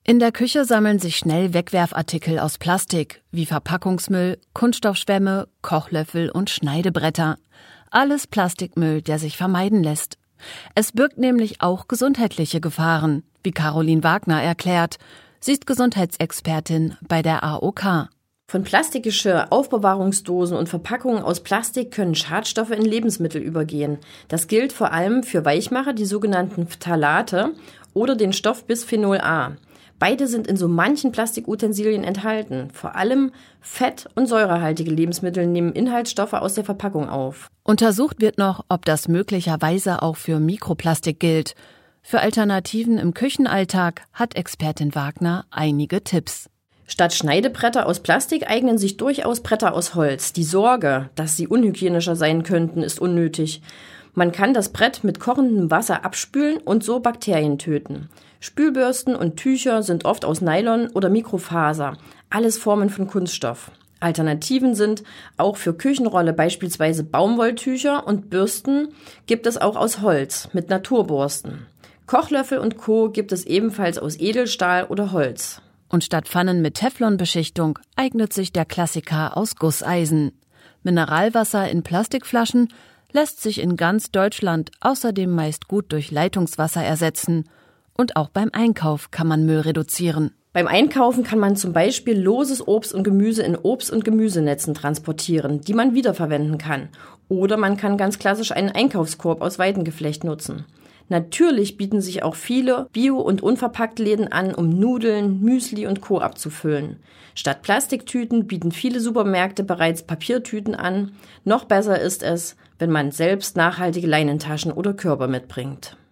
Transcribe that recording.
In der Küche sammeln sich schnell Wegwerfartikel aus Plastik, wie Verpackungsmüll, Kunststoffschwämme, Kochlöffel und Schneidebretter. Alles Plastikmüll, der sich vermeiden lässt. Es birgt nämlich auch gesundheitliche Gefahren, wie Caroline Wagner erklärt. Sie ist Gesundheitsexpertin bei der AOK. Von Plastikgeschirr, Aufbewahrungsdosen und Verpackungen aus Plastik können Schadstoffe in Lebensmittel übergehen. Das gilt vor allem für Weichmacher, die sogenannten Phthalate oder den Stoff Bisphenol A. Beide sind in so manchen Plastikutensilien enthalten. Vor allem fett- und säurehaltige Lebensmittel nehmen Inhaltsstoffe aus der Verpackung auf. Untersucht wird noch, ob das möglicherweise auch für Mikroplastik gilt. Für Alternativen im Küchenalltag hat Expertin Wagner einige Tipps. Statt Schneidebretter aus Plastik eignen sich durchaus Bretter aus Holz. Die Sorge, dass sie unhygienischer sein könnten, ist unnötig. Man kann das Brett mit kochendem Wasser abspülen und so Bakterien töten. Spülbürsten und Tücher sind oft aus Nylon oder Mikrofaser, alles Formen von Kunststoff. Alternativen sind auch für Küchenrolle beispielsweise Baumwolltücher und Bürsten gibt es auch aus Holz mit Naturborsten. Kochlöffel und Co. gibt es ebenfalls aus Edelstahl oder Holz. Und statt Pfannen mit Teflonbeschichtung eignet sich der Klassiker aus Gusseisen. Mineralwasser in Plastikflaschen lässt sich in ganz Deutschland außerdem meist gut durch Leitungswasser ersetzen. Und auch beim Einkauf kann man Müll reduzieren. Beim Einkaufen kann man zum Beispiel loses Obst und Gemüse in Obst- und Gemüsenetzen transportieren, die man wiederverwenden kann. Oder man kann ganz klassisch einen Einkaufskorb aus Weidengeflecht nutzen. Natürlich bieten sich auch viele Bio- und Unverpacktläden an, um Nudeln, Müsli und Co. abzufüllen. Statt Plastiktüten bieten viele Supermärkte bereits Papiertüten an. Noch besser ist es, wenn man selbst nachhaltige Leinentaschen oder Körbe mitbringt.